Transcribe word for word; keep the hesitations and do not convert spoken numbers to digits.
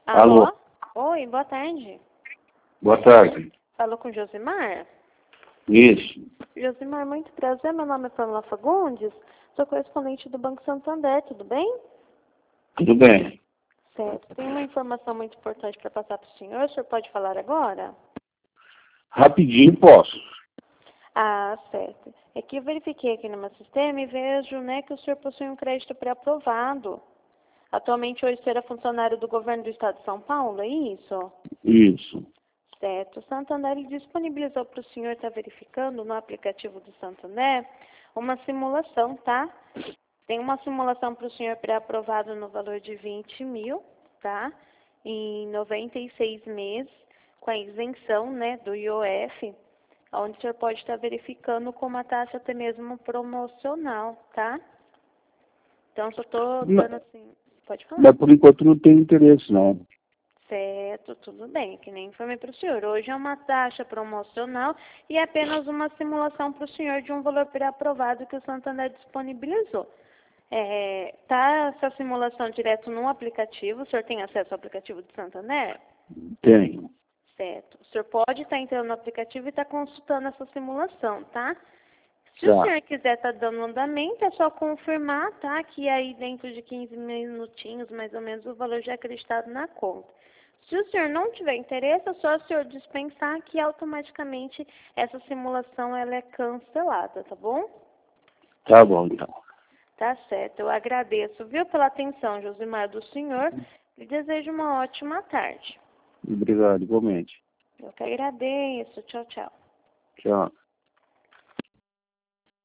Alô? Alô? Oi, boa tarde. Boa tarde. Falou com Josimar? Isso. Josimar, muito prazer. Meu nome é Pamela Fagundes. Sou correspondente do Banco Santander, tudo bem? Tudo bem. Certo. Tem uma informação muito importante para passar para o senhor. O senhor pode falar agora? Rapidinho posso. Ah, certo. É que eu verifiquei aqui no meu sistema e vejo, né, que o senhor possui um crédito pré-aprovado. Atualmente, hoje, o senhor é funcionário do governo do estado de São Paulo, é isso? Isso. Certo. O Santander ele disponibilizou para o senhor estar verificando no aplicativo do Santander uma simulação, tá? Tem uma simulação para o senhor pré-aprovado no valor de vinte mil, tá? Em noventa e seis meses, com a isenção, né, do I O F, onde o senhor pode estar verificando com uma taxa até mesmo promocional, tá? Então, só estou dando assim... Pode falar. Mas por enquanto não tem interesse, não. Certo, tudo bem, que nem informei para o senhor. Hoje é uma taxa promocional e é apenas uma simulação para o senhor de um valor pré-aprovado que o Santander disponibilizou. É, tá essa simulação direto no aplicativo? O senhor tem acesso ao aplicativo do Santander? Tem. Certo. O senhor pode estar entrando no aplicativo e estar consultando essa simulação, tá? Se o Tá. senhor quiser estar dando andamento, é só confirmar, tá? Que aí dentro de quinze minutinhos, mais ou menos, o valor já é acreditado na conta. Se o senhor não tiver interesse, é só o senhor dispensar que automaticamente essa simulação ela é cancelada, tá bom? Tá bom, então. Tá certo. Eu agradeço, viu, pela atenção, Josimar, do senhor. E desejo uma ótima tarde. Obrigado, igualmente. Eu que agradeço. Tchau, tchau. Tchau.